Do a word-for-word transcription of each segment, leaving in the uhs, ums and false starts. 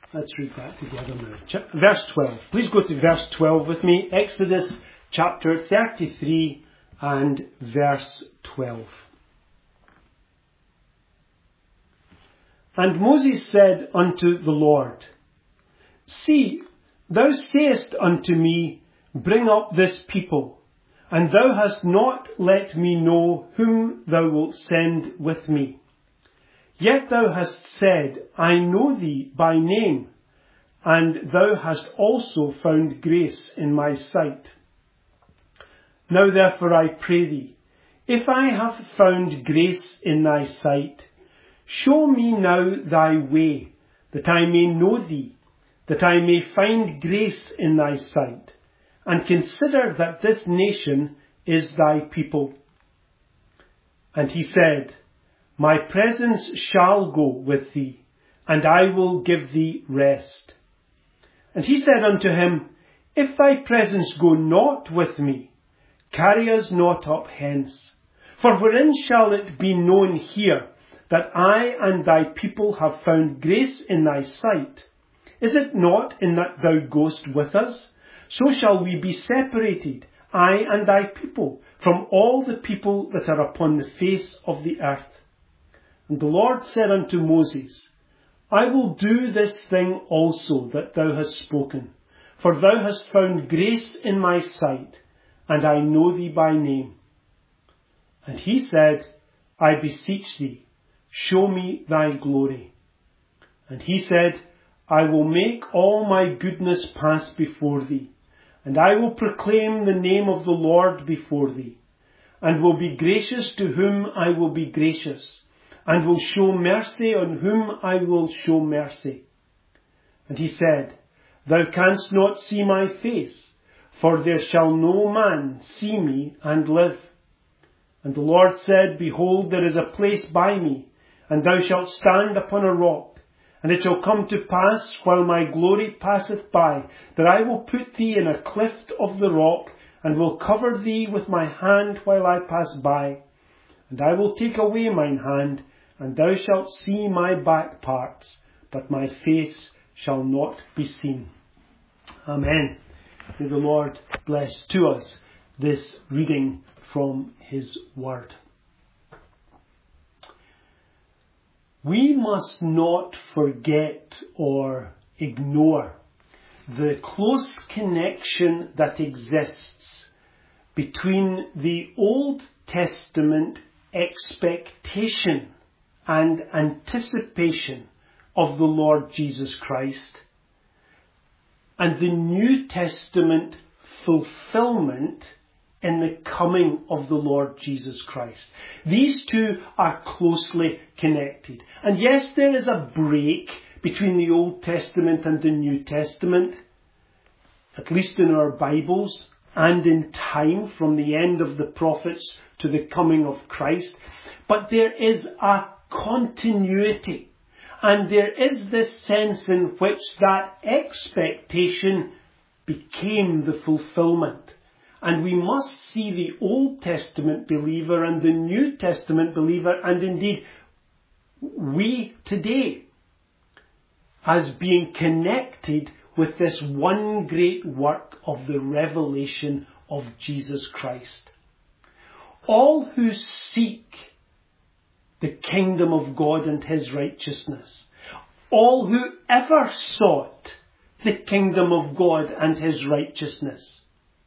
Let's read that together now. Ch- verse twelve. Please go to verse twelve with me. Exodus chapter thirty-three and verse twelve. And Moses said unto the Lord, See, thou sayest unto me, Bring up this people, and thou hast not let me know whom thou wilt send with me. Yet thou hast said, I know thee by name, and thou hast also found grace in my sight. Now therefore I pray thee, if I have found grace in thy sight, show me now thy way, that I may know thee, that I may find grace in thy sight, and consider that this nation is thy people. And he said, My presence shall go with thee, and I will give thee rest. And he said unto him, If thy presence go not with me, carry us not up hence. For wherein shall it be known here that I and thy people have found grace in thy sight? Is it not in that thou goest with us? So shall we be separated, I and thy people, from all the people that are upon the face of the earth. And the Lord said unto Moses, I will do this thing also that thou hast spoken, for thou hast found grace in my sight, and I know thee by name. And he said, I beseech thee, show me thy glory. And he said, I will make all my goodness pass before thee, and I will proclaim the name of the Lord before thee, and will be gracious to whom I will be gracious, and will show mercy on whom I will show mercy. And he said, Thou canst not see my face, for there shall no man see me and live. And the Lord said, Behold, there is a place by me, and thou shalt stand upon a rock. And it shall come to pass, while my glory passeth by, that I will put thee in a cleft of the rock, and will cover thee with my hand while I pass by. And I will take away mine hand, and thou shalt see my back parts, but my face shall not be seen. Amen. May the Lord bless to us this reading from his word. We must not forget or ignore the close connection that exists between the Old Testament expectation and anticipation of the Lord Jesus Christ and the New Testament fulfillment in the coming of the Lord Jesus Christ. These two are closely connected. And yes, there is a break between the Old Testament and the New Testament, at least in our Bibles, and in time from the end of the prophets to the coming of Christ. But there is a continuity, and there is this sense in which that expectation became the fulfillment. And we must see the Old Testament believer and the New Testament believer, and indeed we today, as being connected with this one great work of the revelation of Jesus Christ. All who seek the kingdom of God and his righteousness, all who ever sought the kingdom of God and his righteousness,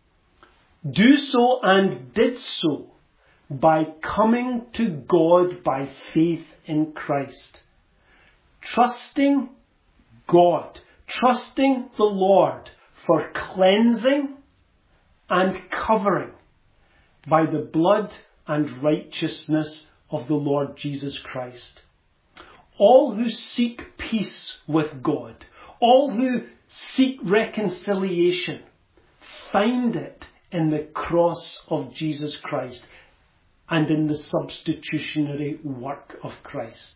do so and did so by coming to God by faith in Christ. Trusting God, trusting the Lord for cleansing and covering by the blood and righteousness of the Lord Jesus Christ. All who seek peace with God, all who seek reconciliation, find it in the cross of Jesus Christ and in the substitutionary work of Christ.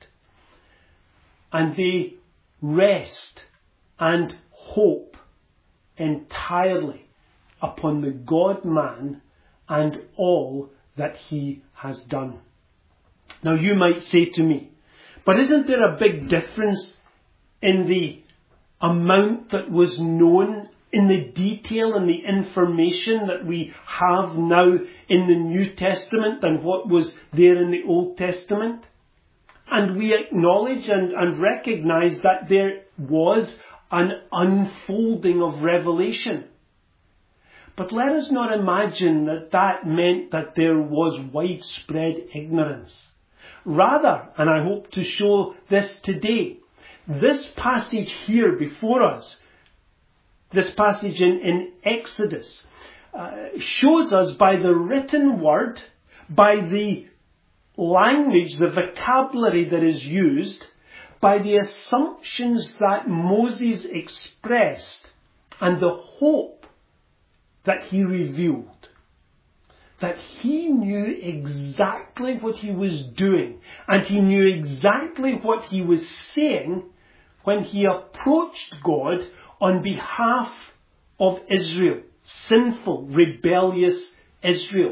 And they rest and hope entirely upon the God-man and all that he has done. Now you might say to me, but isn't there a big difference in the amount that was known in the detail and the information that we have now in the New Testament than what was there in the Old Testament. And we acknowledge and, and recognize that there was an unfolding of revelation. But let us not imagine that that meant that there was widespread ignorance. Rather, and I hope to show this today, this passage here before us, this passage in, in Exodus, uh, shows us by the written word, by the language, the vocabulary that is used, by the assumptions that Moses expressed, and the hope that he revealed, that he knew exactly what he was doing, and he knew exactly what he was saying when he approached God on behalf of Israel, sinful, rebellious Israel.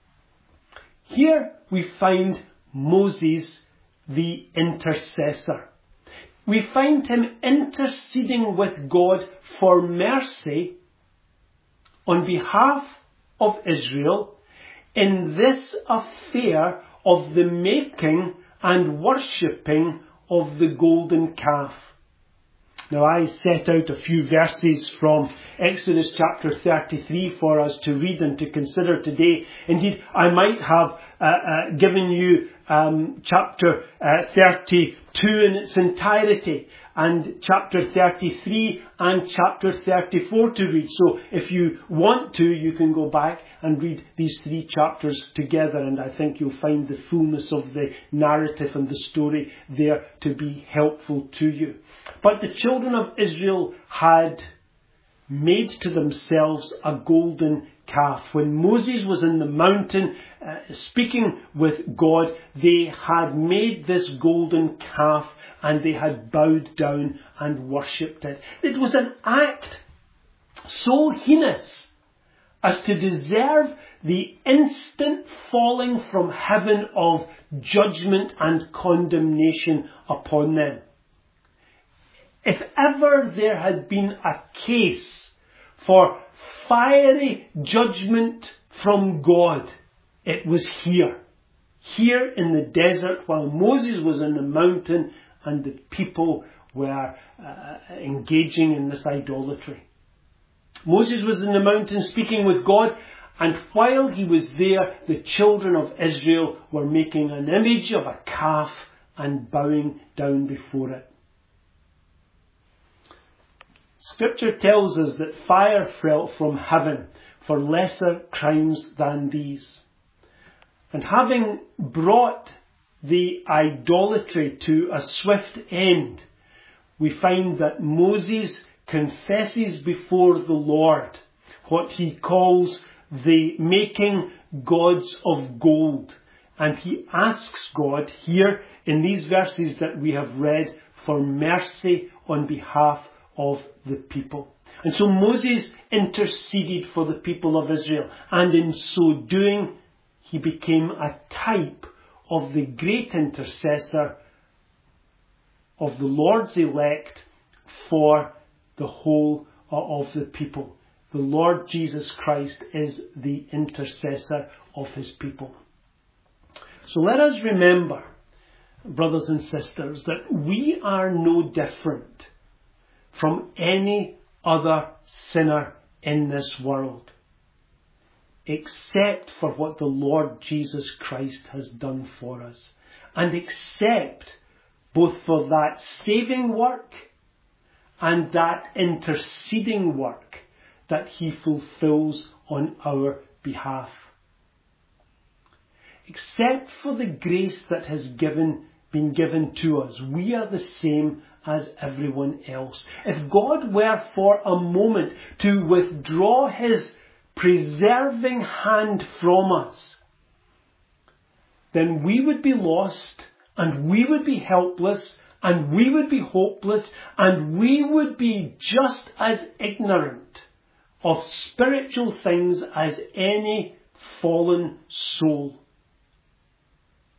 Here we find Moses the intercessor. We find him interceding with God for mercy on behalf of Israel in this affair of the making and worshipping of the golden calf. Now I set out a few verses from Exodus chapter thirty-three for us to read and to consider today. Indeed, I might have uh, uh, given you um, chapter uh, thirty-two in its entirety, and chapter thirty-three and chapter thirty-four to read. So if you want to, you can go back and read these three chapters together, and I think you'll find the fullness of the narrative and the story there to be helpful to you. But the children of Israel had made to themselves a golden calf. When Moses was in the mountain uh, speaking with God, they had made this golden calf and they had bowed down and worshipped it. It was an act so heinous as to deserve the instant falling from heaven of judgment and condemnation upon them. If ever there had been a case for fiery judgment from God, it was here. Here in the desert while Moses was in the mountain and the people were uh, engaging in this idolatry. Moses was in the mountain speaking with God, and while he was there, the children of Israel were making an image of a calf and bowing down before it. Scripture tells us that fire fell from heaven for lesser crimes than these. And having brought the idolatry to a swift end, we find that Moses confesses before the Lord what he calls the making gods of gold. And he asks God here in these verses that we have read for mercy on behalf of the people. And so Moses interceded for the people of Israel, and in so doing he became a type of the great intercessor of the Lord's elect for the whole of the people. The Lord Jesus Christ is the intercessor of his people. So let us remember, brothers and sisters, that we are no different from any other sinner in this world, except for what the Lord Jesus Christ has done for us, and except both for that saving work and that interceding work that he fulfills on our behalf. Except for the grace that has given, been given to us, we are the same as everyone else. If God were for a moment to withdraw his preserving hand from us, then we would be lost, and we would be helpless, and we would be hopeless, and we would be just as ignorant of spiritual things as any fallen soul.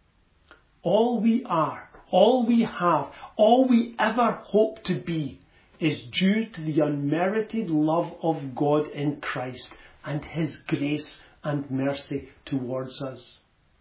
All we are, all we have, all we ever hope to be is due to the unmerited love of God in Christ and His grace and mercy towards us.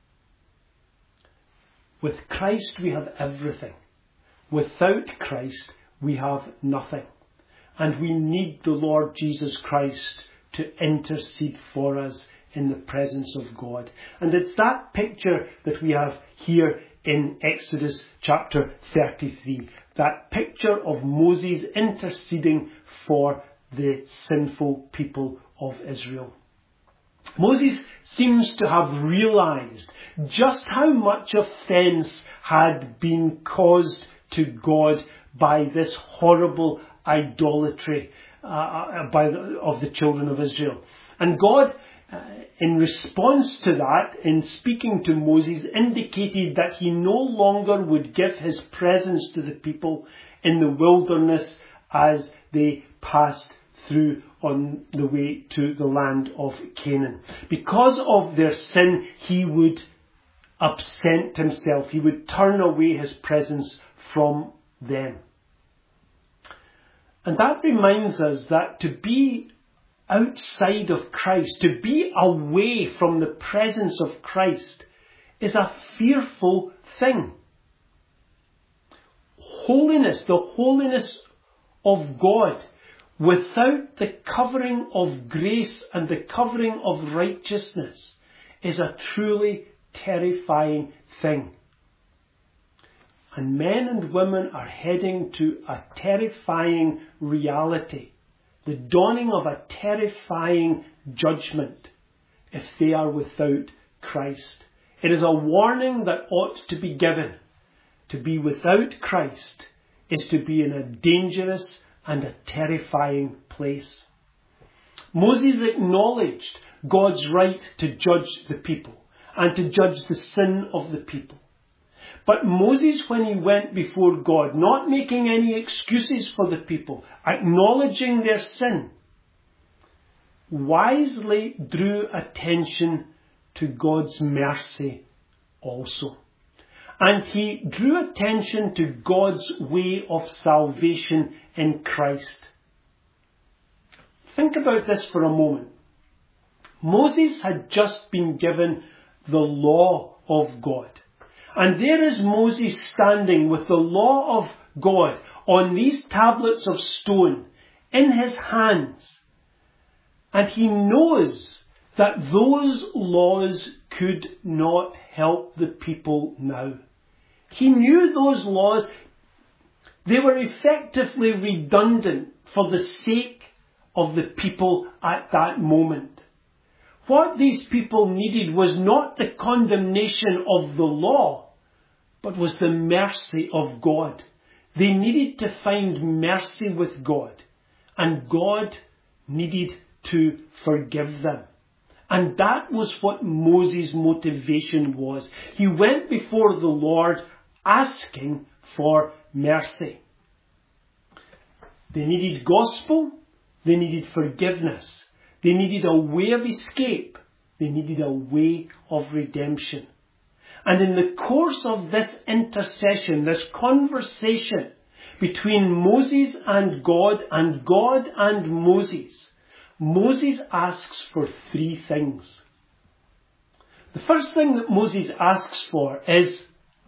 With Christ we have everything. Without Christ we have nothing. And we need the Lord Jesus Christ to intercede for us in the presence of God. And it's that picture that we have here in Exodus chapter thirty-three. That picture of Moses interceding for the sinful people of Israel. Moses seems to have realized just how much offense had been caused to God by this horrible idolatry uh, by the, of the children of Israel. And God, uh, in response to that, in speaking to Moses, indicated that He no longer would give His presence to the people in the wilderness as they passed through on the way to the land of Canaan. Because of their sin, He would absent Himself. He would turn away His presence from them. And that reminds us that to be outside of Christ, to be away from the presence of Christ, is a fearful thing. Holiness, the holiness of God, without the covering of grace and the covering of righteousness, is a truly terrifying thing. And men and women are heading to a terrifying reality, the dawning of a terrifying judgment if they are without Christ. It is a warning that ought to be given. To be without Christ is to be in a dangerous and a terrifying place. Moses acknowledged God's right to judge the people and to judge the sin of the people. But Moses, when he went before God, not making any excuses for the people, acknowledging their sin, wisely drew attention to God's mercy also. And he drew attention to God's way of salvation in Christ. Think about this for a moment. Moses had just been given the law of God. And there is Moses standing with the law of God on these tablets of stone in his hands. And he knows that those laws could not help the people now. He knew those laws, they were effectively redundant for the sake of the people at that moment. What these people needed was not the condemnation of the law, but was the mercy of God. They needed to find mercy with God, and God needed to forgive them. And that was what Moses' motivation was. He went before the Lord asking for mercy. They needed gospel, they needed forgiveness, they needed a way of escape, they needed a way of redemption. And in the course of this intercession, this conversation between Moses and God, and God and Moses, Moses asks for three things. The first thing that Moses asks for is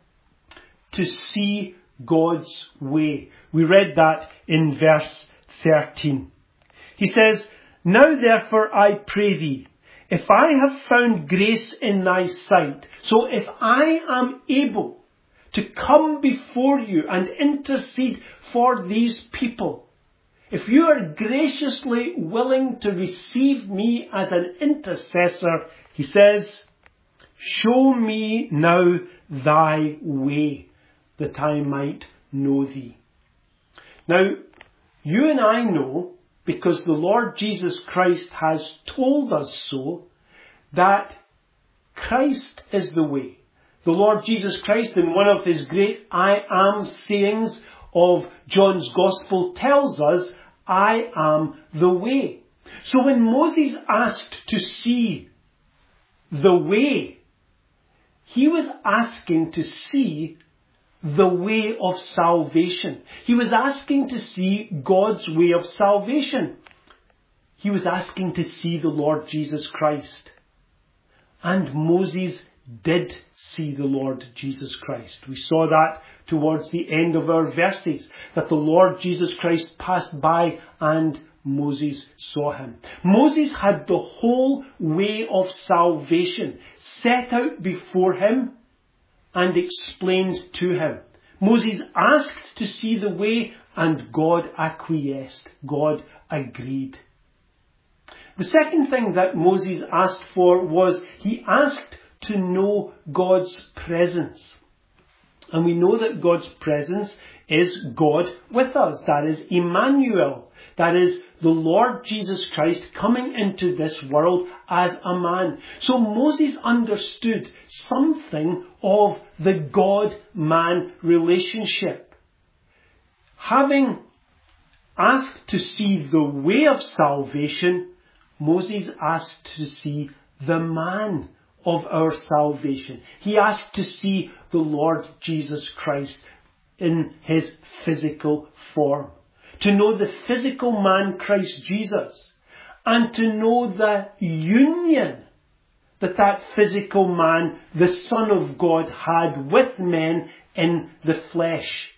to see God's way. We read that in verse thirteen. He says, "Now therefore I pray thee, if I have found grace in thy sight, so if I am able to come before you and intercede for these people, if you are graciously willing to receive me as an intercessor," he says, "show me now thy way, that I might know thee." Now, you and I know, because the Lord Jesus Christ has told us so, that Christ is the way. The Lord Jesus Christ, in one of his great I am sayings of John's Gospel, tells us, "I am the way." So when Moses asked to see the way, he was asking to see the way of salvation. He was asking to see God's way of salvation. He was asking to see the Lord Jesus Christ. And Moses did see the Lord Jesus Christ. We saw that towards the end of our verses, that the Lord Jesus Christ passed by and Moses saw him. Moses had the whole way of salvation set out before him and explained to him. Moses asked to see the way and God acquiesced. God agreed. The second thing that Moses asked for was he asked to know God's presence. And we know that God's presence is God with us. That is Emmanuel. That is the Lord Jesus Christ coming into this world as a man. So Moses understood something of the God-man relationship. Having asked to see the way of salvation, Moses asked to see the man of our salvation. He asked to see the Lord Jesus Christ in his physical form. To know the physical man Christ Jesus. And to know the union that that physical man, the Son of God, had with men in the flesh.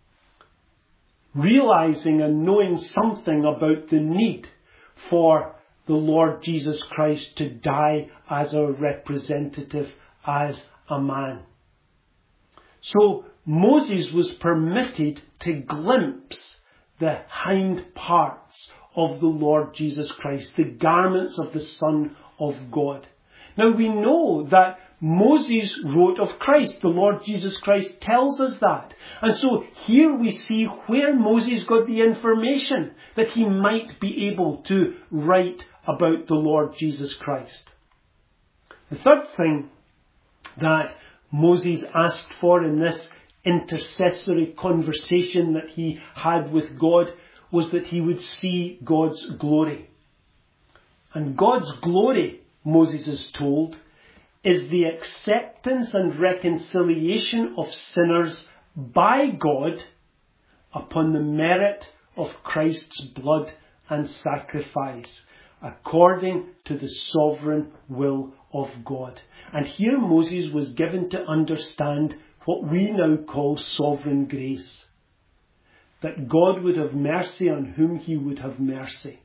Realizing and knowing something about the need for the Lord Jesus Christ to die as our representative, as a man. So Moses was permitted to glimpse the hind parts of the Lord Jesus Christ, the garments of the Son of God. Now we know that Moses wrote of Christ. The Lord Jesus Christ tells us that. And so here we see where Moses got the information that he might be able to write about the Lord Jesus Christ. The third thing that Moses asked for in this intercessory conversation that he had with God was that he would see God's glory. And God's glory, Moses is told, is the acceptance and reconciliation of sinners by God upon the merit of Christ's blood and sacrifice, according to the sovereign will of God. And here Moses was given to understand what we now call sovereign grace. That God would have mercy on whom he would have mercy.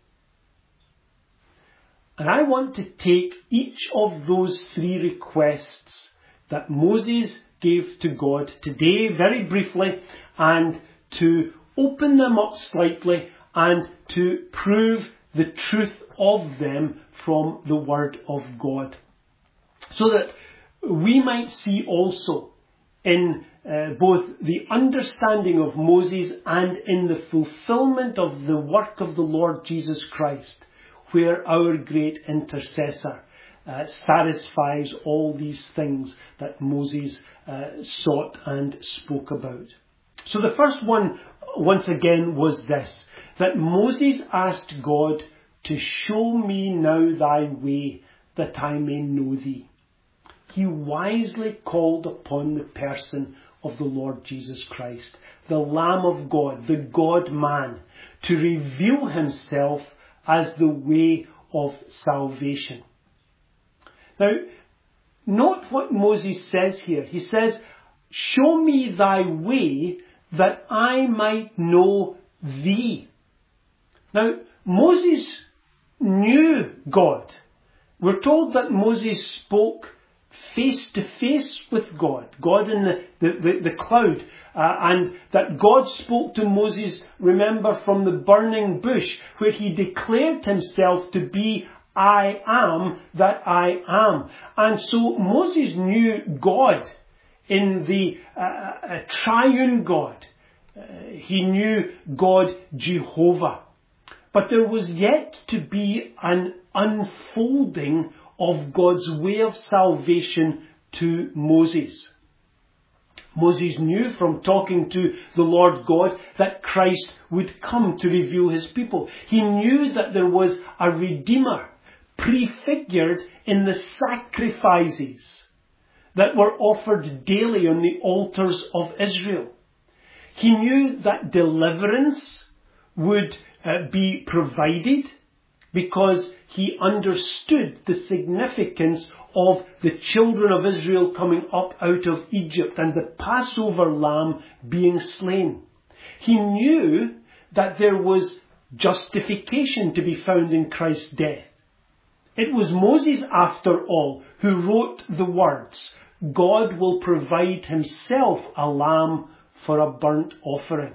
And I want to take each of those three requests that Moses gave to God today, very briefly, and to open them up slightly and to prove the truth of them from the Word of God. So that we might see also in uh, both the understanding of Moses and in the fulfillment of the work of the Lord Jesus Christ, where our great intercessor uh, satisfies all these things that Moses uh, sought and spoke about. So the first one, once again, was this, that Moses asked God to show me now thy way, that I may know thee. He wisely called upon the person of the Lord Jesus Christ, the Lamb of God, the God-man, to reveal himself as the way of salvation. Now, note what Moses says here. He says, show me thy way that I might know thee. Now, Moses knew God. We're told that Moses spoke face to face with God, God in the, the, the, the cloud, uh, and that God spoke to Moses, remember, from the burning bush, where he declared himself to be I am that I am. And so Moses knew God in the uh, uh, triune God. Uh, he knew God Jehovah. But there was yet to be an unfolding of God's way of salvation to Moses. Moses knew from talking to the Lord God that Christ would come to reveal his people. He knew that there was a Redeemer prefigured in the sacrifices that were offered daily on the altars of Israel. He knew that deliverance would uh, be provided because he understood the significance of the children of Israel coming up out of Egypt and the Passover lamb being slain. He knew that there was justification to be found in Christ's death. It was Moses, after all, who wrote the words, "God will provide himself a lamb for a burnt offering."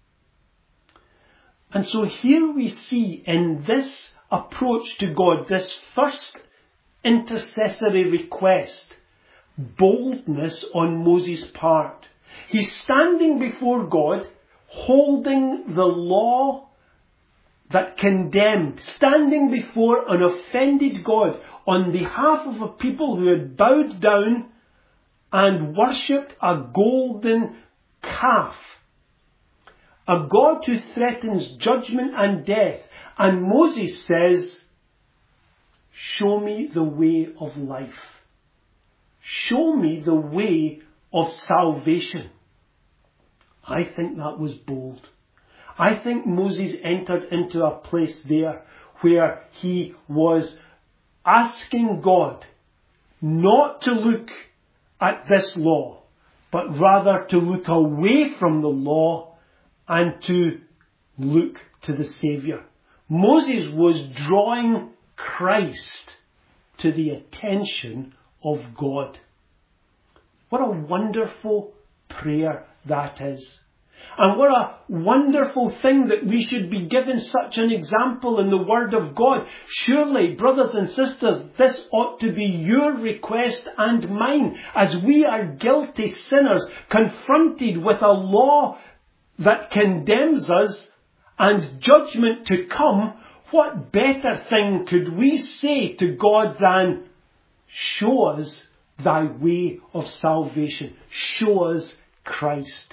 And so here we see in this approach to God, this first intercessory request, boldness on Moses' part. He's standing before God, holding the law that condemned, standing before an offended God on behalf of a people who had bowed down and worshipped a golden calf. A God who threatens judgment and death. And Moses says, "Show me the way of life. Show me the way of salvation." I think that was bold. I think Moses entered into a place there where he was asking God not to look at this law, but rather to look away from the law and to look to the Saviour. Moses was drawing Christ to the attention of God. What a wonderful prayer that is. And what a wonderful thing that we should be given such an example in the Word of God. Surely, brothers and sisters, this ought to be your request and mine, as we are guilty sinners confronted with a law that condemns us and judgment to come. What better thing could we say to God than, "Show us thy way of salvation. Show us Christ."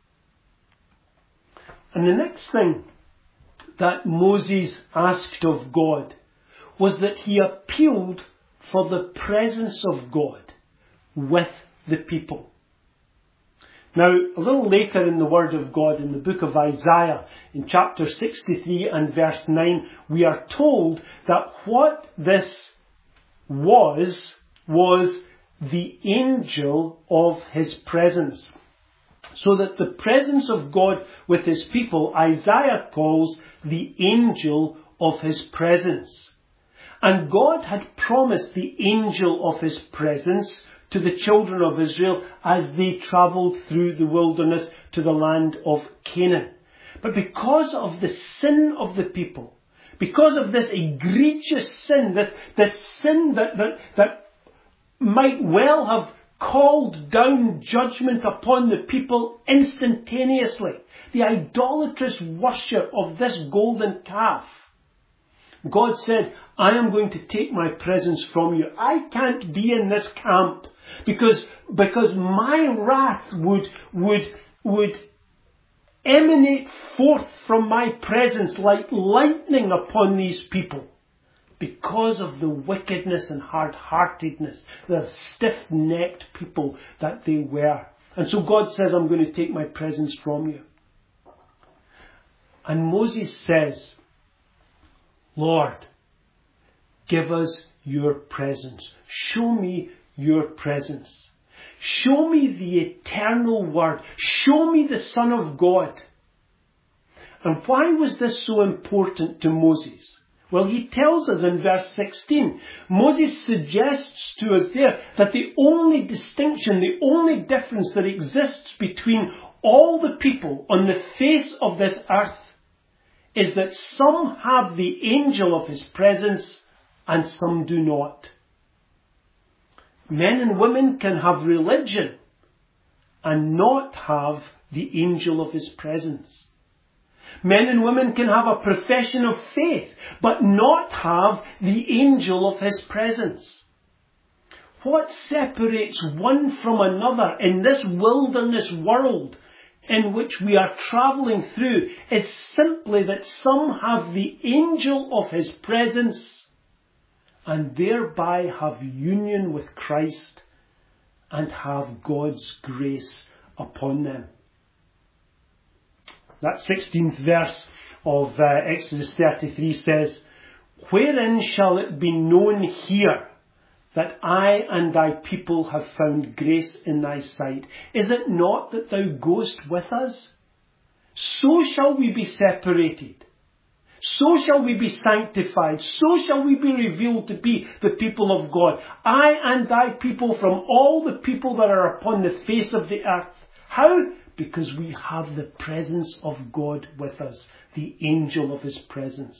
And the next thing that Moses asked of God was that he appealed for the presence of God with the people. Now, a little later in the Word of God, in the book of Isaiah, in chapter sixty-three and verse nine, we are told that what this was, was the angel of his presence. So that the presence of God with his people, Isaiah calls the angel of his presence. And God had promised the angel of his presence to the children of Israel as they travelled through the wilderness to the land of Canaan. But because of the sin of the people, because of this egregious sin, this, this sin that, that, that might well have called down judgment upon the people instantaneously, the idolatrous worship of this golden calf, God said, "I am going to take my presence from you. I can't be in this camp because, because my wrath would, would, would emanate forth from my presence like lightning upon these people. Because of the wickedness and hard-heartedness, the stiff-necked people that they were. And so God says, "I'm going to take my presence from you." And Moses says, "Lord, give us your presence. Show me your presence. Show me the eternal Word. Show me the Son of God." And why was this so important to Moses? Well, he tells us in verse sixteen, Moses suggests to us there that the only distinction, the only difference that exists between all the people on the face of this earth is that some have the angel of his presence and some do not. Men and women can have religion and not have the angel of his presence. Men and women can have a profession of faith, but not have the angel of his presence. What separates one from another in this wilderness world in which we are travelling through is simply that some have the angel of his presence and thereby have union with Christ, and have God's grace upon them. That sixteenth verse of uh, Exodus thirty-three says, "Wherein shall it be known here that I and thy people have found grace in thy sight? Is it not that thou goest with us? So shall we be separated. So shall we be sanctified. So shall we be revealed to be the people of God. I and thy people from all the people that are upon the face of the earth." How? Because we have the presence of God with us, the angel of his presence.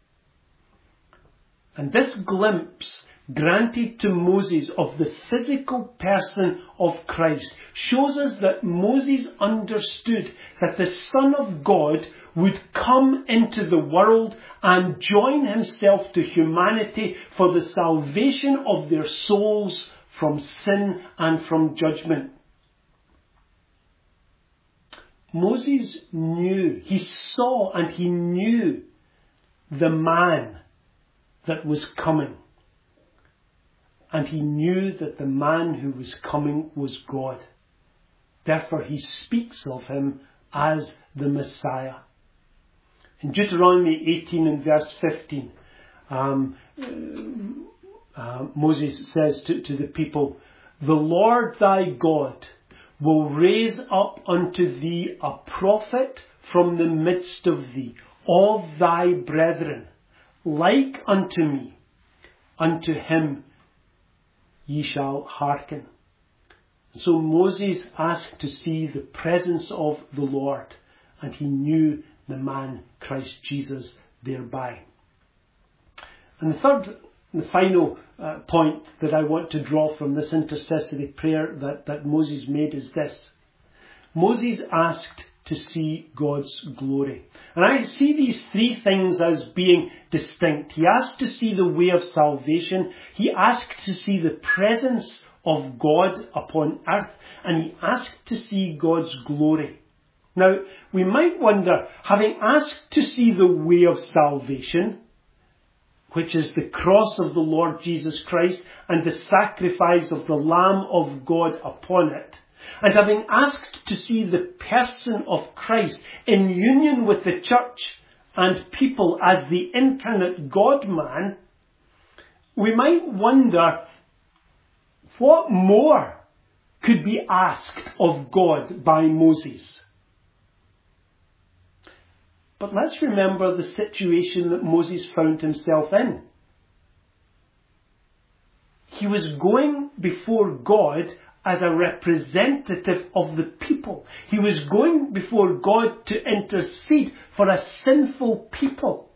And this glimpse granted to Moses of the physical person of Christ shows us that Moses understood that the Son of God would come into the world and join himself to humanity for the salvation of their souls from sin and from judgment. Moses knew, he saw and he knew the man that was coming. And he knew that the man who was coming was God. Therefore he speaks of him as the Messiah. In Deuteronomy eighteen and verse fifteen, um, uh, Moses says to, to the people, "The Lord thy God will raise up unto thee a prophet from the midst of thee, of thy brethren, like unto me. Unto him ye shall hearken." So Moses asked to see the presence of the Lord, and he knew the man Christ Jesus thereby. And the third, the final uh, point that I want to draw from this intercessory prayer that, that Moses made is this. Moses asked to see God's glory. And I see these three things as being distinct. He asked to see the way of salvation. He asked to see the presence of God upon earth. And he asked to see God's glory. Now, we might wonder, having asked to see the way of salvation, which is the cross of the Lord Jesus Christ and the sacrifice of the Lamb of God upon it, and having asked to see the person of Christ in union with the church and people as the incarnate God-man, we might wonder what more could be asked of God by Moses. But let's remember the situation that Moses found himself in. He was going before God as a representative of the people. He was going before God to intercede for a sinful people.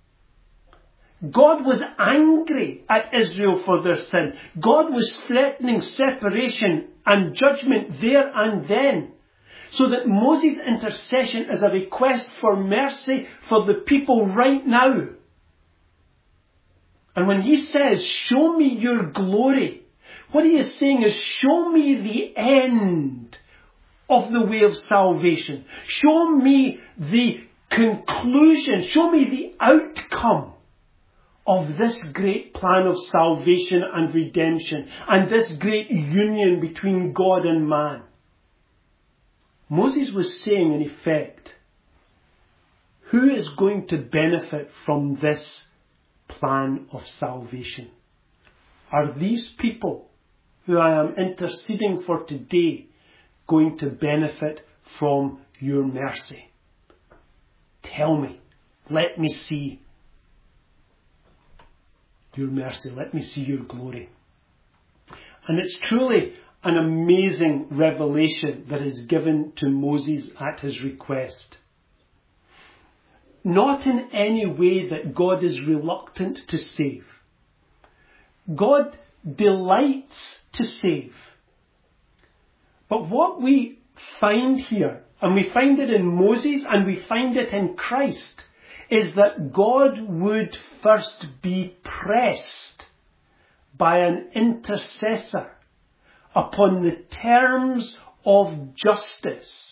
God was angry at Israel for their sin. God was threatening separation and judgment there and then. So that Moses' intercession is a request for mercy for the people right now. And when he says, "Show me your glory," what he is saying is, show me the end of the way of salvation. Show me the conclusion. Show me the outcome of this great plan of salvation and redemption and this great union between God and man. Moses was saying, in effect, who is going to benefit from this plan of salvation? Are these people who I am interceding for today going to benefit from your mercy? Tell me. Let me see your mercy. Let me see your glory. And it's truly an amazing revelation that is given to Moses at his request. Not in any way that God is reluctant to save. God delights to save. But what we find here, and we find it in Moses and we find it in Christ, is that God would first be pressed by an intercessor upon the terms of justice,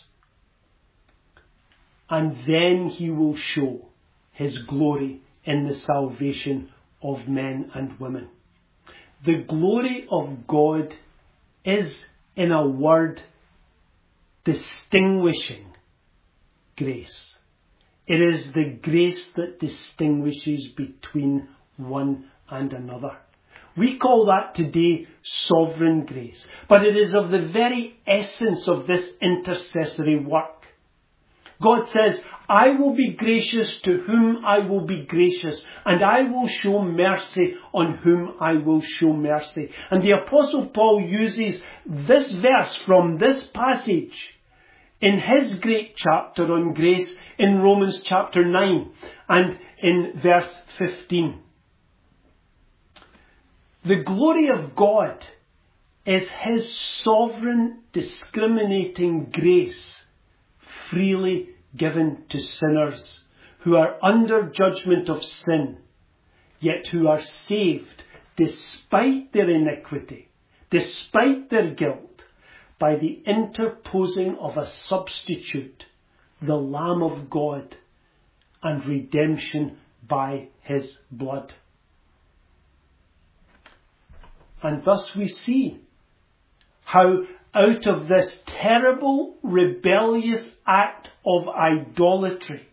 and then he will show his glory in the salvation of men and women. The glory of God is in a word, distinguishing grace. It is the grace that distinguishes between one and another. We call that today sovereign grace, but it is of the very essence of this intercessory work. God says, I will be gracious to whom I will be gracious, and I will show mercy on whom I will show mercy. And the Apostle Paul uses this verse from this passage in his great chapter on grace in Romans chapter nine and in verse fifteen. The glory of God is His sovereign, discriminating grace freely given to sinners who are under judgment of sin, yet who are saved despite their iniquity, despite their guilt, by the interposing of a substitute, the Lamb of God, and redemption by His blood. And thus we see how out of this terrible, rebellious act of idolatry,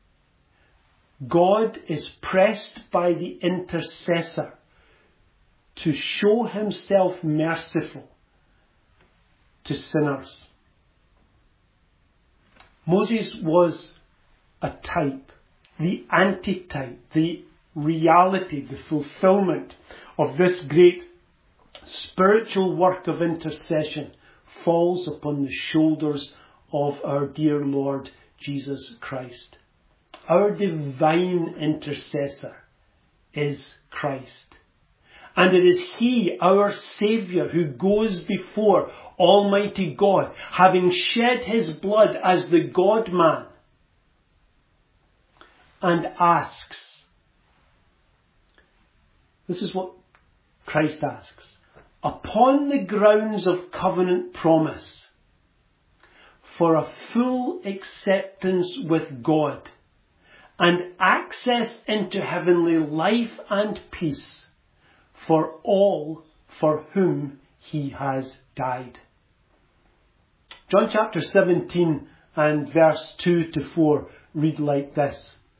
God is pressed by the intercessor to show Himself merciful to sinners. Moses was a type, the antitype, the reality, the fulfillment of this great spiritual work of intercession falls upon the shoulders of our dear Lord Jesus Christ. Our divine intercessor is Christ. And it is He, our Saviour, who goes before Almighty God, having shed His blood as the God-man, and asks. This is what Christ asks. Upon the grounds of covenant promise, for a full acceptance with God, and access into heavenly life and peace for all for whom He has died. John chapter seventeen and verse two to four read like this.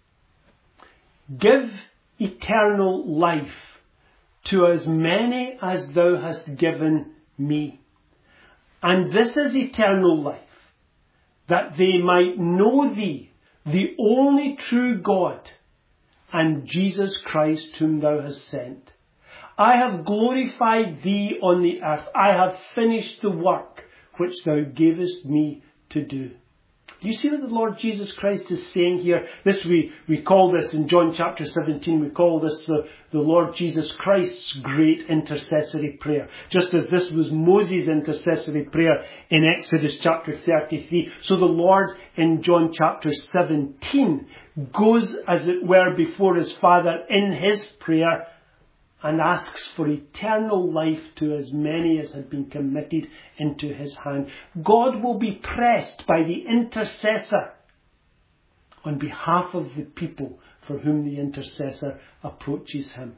Give eternal life to as many as Thou hast given me. And this is eternal life, that they might know Thee, the only true God, and Jesus Christ whom Thou hast sent. I have glorified Thee on the earth. I have finished the work which Thou gavest me to do. Do you see what the Lord Jesus Christ is saying here? This we, we call this in John chapter seventeen, we call this the, the Lord Jesus Christ's great intercessory prayer. Just as this was Moses' intercessory prayer in Exodus chapter thirty-three. So the Lord in John chapter seventeen goes, as it were, before His Father in His prayer and asks for eternal life to as many as had been committed into His hand. God will be pressed by the intercessor on behalf of the people for whom the intercessor approaches Him.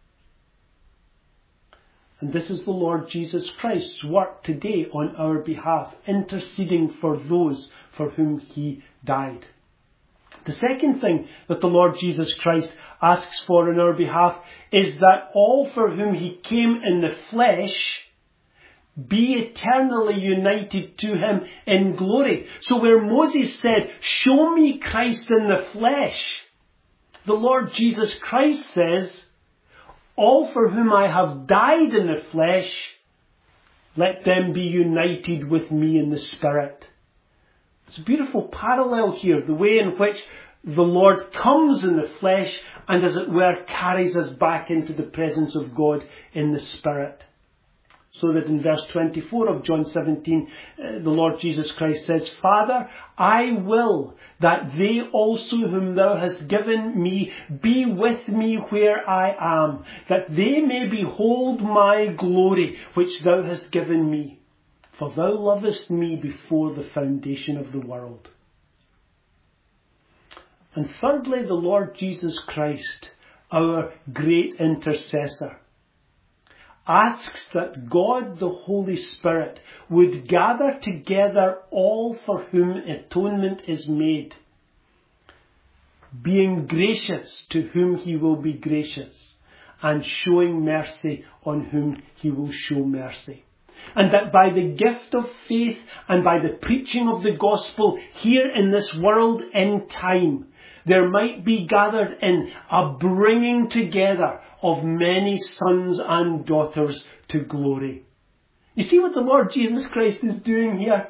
And this is the Lord Jesus Christ's work today on our behalf, interceding for those for whom He died. The second thing that the Lord Jesus Christ asks for on our behalf is that all for whom He came in the flesh be eternally united to Him in glory. So where Moses said, show me Christ in the flesh, the Lord Jesus Christ says, all for whom I have died in the flesh, let them be united with me in the Spirit. It's a beautiful parallel here, the way in which the Lord comes in the flesh and, as it were, carries us back into the presence of God in the Spirit. So that in verse twenty-four of John seventeen, uh, the Lord Jesus Christ says, Father, I will that they also whom Thou hast given me be with me where I am, that they may behold my glory which Thou hast given me. For Thou lovest me before the foundation of the world. And thirdly, the Lord Jesus Christ, our great intercessor, asks that God the Holy Spirit would gather together all for whom atonement is made, being gracious to whom he will be gracious, and showing mercy on whom he will show mercy. And that by the gift of faith and by the preaching of the gospel here in this world in time, there might be gathered in a bringing together of many sons and daughters to glory. You see what the Lord Jesus Christ is doing here?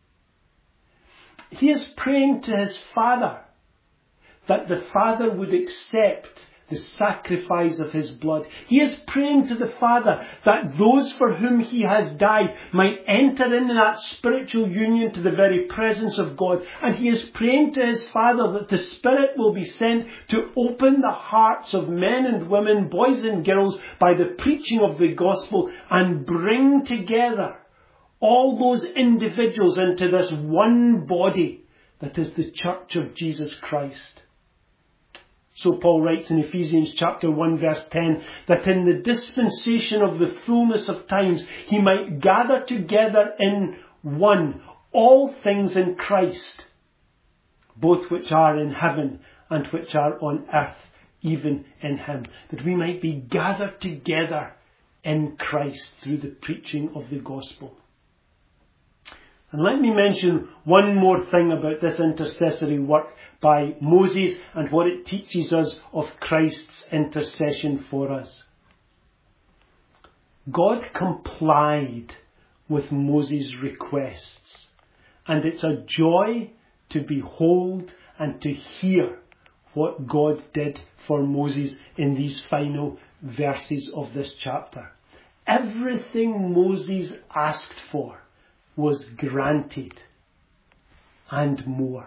He is praying to his Father that the Father would accept the sacrifice of his blood. He is praying to the Father that those for whom he has died might enter into that spiritual union to the very presence of God. And he is praying to his Father that the Spirit will be sent to open the hearts of men and women, boys and girls, by the preaching of the gospel, and bring together all those individuals into this one body that is the Church of Jesus Christ. So Paul writes in Ephesians chapter one verse ten, that in the dispensation of the fullness of times he might gather together in one all things in Christ, both which are in heaven and which are on earth, even in him. That we might be gathered together in Christ through the preaching of the gospel. And let me mention one more thing about this intercessory work by Moses and what it teaches us of Christ's intercession for us. God complied with Moses' requests, and it's a joy to behold and to hear what God did for Moses in these final verses of this chapter. Everything Moses asked for was granted, and more.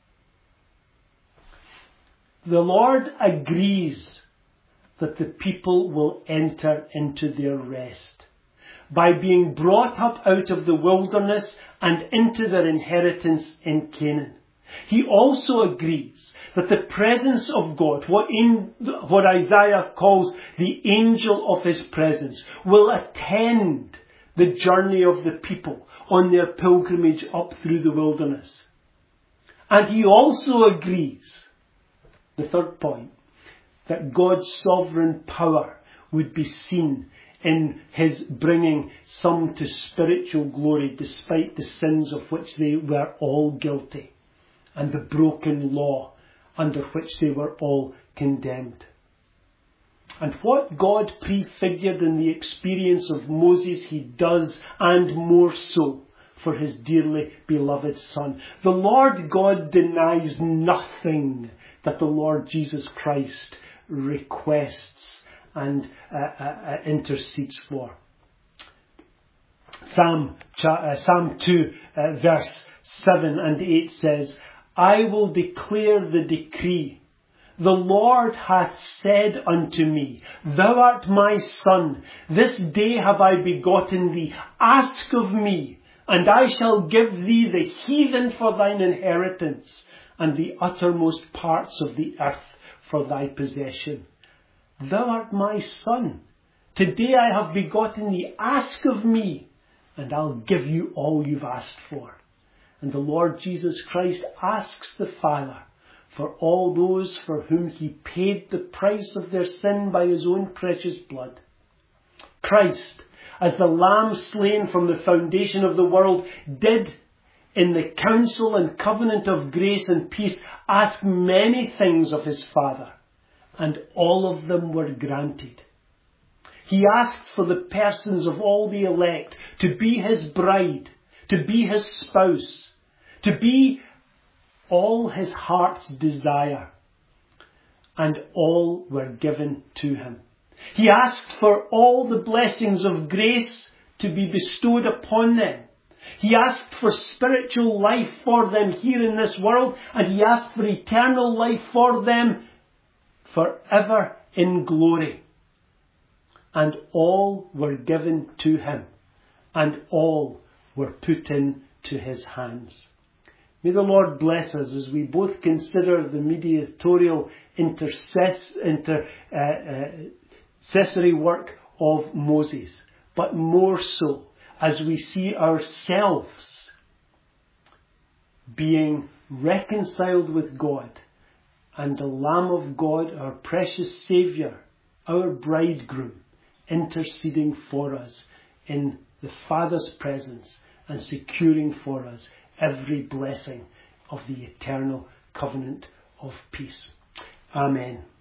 The Lord agrees that the people will enter into their rest by being brought up out of the wilderness and into their inheritance in Canaan. He also agrees that the presence of God, what, in, what Isaiah calls the angel of his presence, will attend the journey of the people on their pilgrimage up through the wilderness. And he also agrees, the third point, that God's sovereign power would be seen in his bringing some to spiritual glory despite the sins of which they were all guilty and the broken law under which they were all condemned. And what God prefigured in the experience of Moses, he does, and more so, for his dearly beloved Son. The Lord God denies nothing that the Lord Jesus Christ requests and uh, uh, intercedes for. Psalm, uh, Psalm two, uh, verse seven and eight says, I will declare the decree. The Lord hath said unto me, Thou art my son, this day have I begotten thee. Ask of me, and I shall give thee the heathen for thine inheritance, and the uttermost parts of the earth for thy possession. Thou art my son. Today I have begotten thee. Ask of me, and I'll give you all you've asked for. And the Lord Jesus Christ asks the Father for all those for whom he paid the price of their sin by his own precious blood. Christ, as the Lamb slain from the foundation of the world, did in the counsel and covenant of grace and peace ask many things of his Father, and all of them were granted. He asked for the persons of all the elect to be his bride, to be his spouse, to be all his heart's desire, and all were given to him. He asked for all the blessings of grace to be bestowed upon them. He asked for spiritual life for them here in this world, and he asked for eternal life for them forever in glory. And all were given to him, and all were put into his hands. May the Lord bless us as we both consider the mediatorial intercess, inter, uh, uh, intercessory work of Moses, but more so as we see ourselves being reconciled with God, and the Lamb of God, our precious Saviour, our bridegroom, interceding for us in the Father's presence and securing for us every blessing of the eternal covenant of peace. Amen.